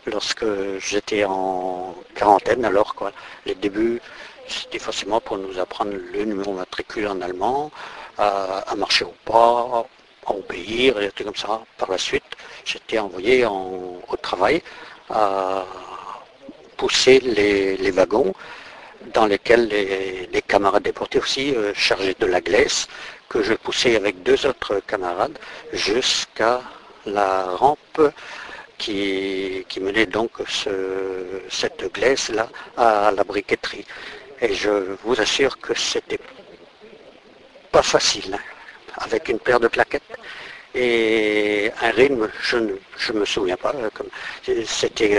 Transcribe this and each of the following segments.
lorsque j'étais en quarantaine alors quoi. Les débuts, c'était facilement pour nous apprendre le numéro matricule en allemand, à marcher au pas, à obéir et des trucs comme ça. Par la suite, j'étais envoyé au travail à pousser les wagons dans lesquels les camarades déportés aussi chargés de la glaise, que je poussais avec deux autres camarades jusqu'à la rampe qui menait donc cette glaise-là à la briqueterie. Et je vous assure que c'était pas facile, hein, avec une paire de claquettes et un rythme, je me souviens pas, c'était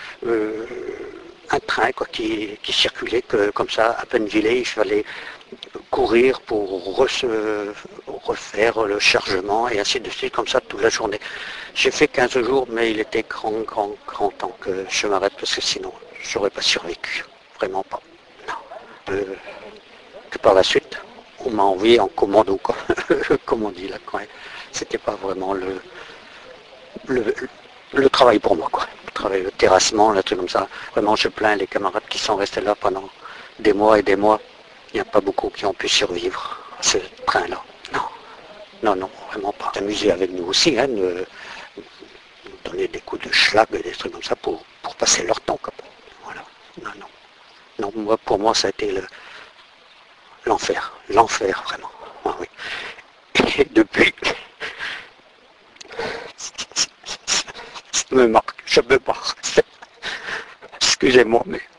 un train quoi, qui circulait comme ça à Penvillers, il fallait courir pour refaire le chargement et ainsi de suite, comme ça toute la journée. J'ai fait 15 jours, mais il était grand temps que je m'arrête parce que sinon, j'aurais pas survécu. Vraiment pas. Non. Que par la suite, on m'a envoyé en commando, quoi. Comme on dit là, quand même. C'était pas vraiment le, le travail pour moi, quoi. Le travail, le terrassement, le truc comme ça. Vraiment, je plains les camarades qui sont restés là pendant des mois et des mois. Il n'y a pas beaucoup qui ont pu survivre à ce train-là. Non, non, vraiment pas. S'amuser avec nous aussi, hein, nous donner des coups de schlag, des trucs comme ça pour passer leur temps. Quoi. Voilà. Non. Non, moi, pour moi, ça a été l'enfer. L'enfer, vraiment. Ah, oui. Et depuis, ça me marque, je me marre. Excusez-moi, mais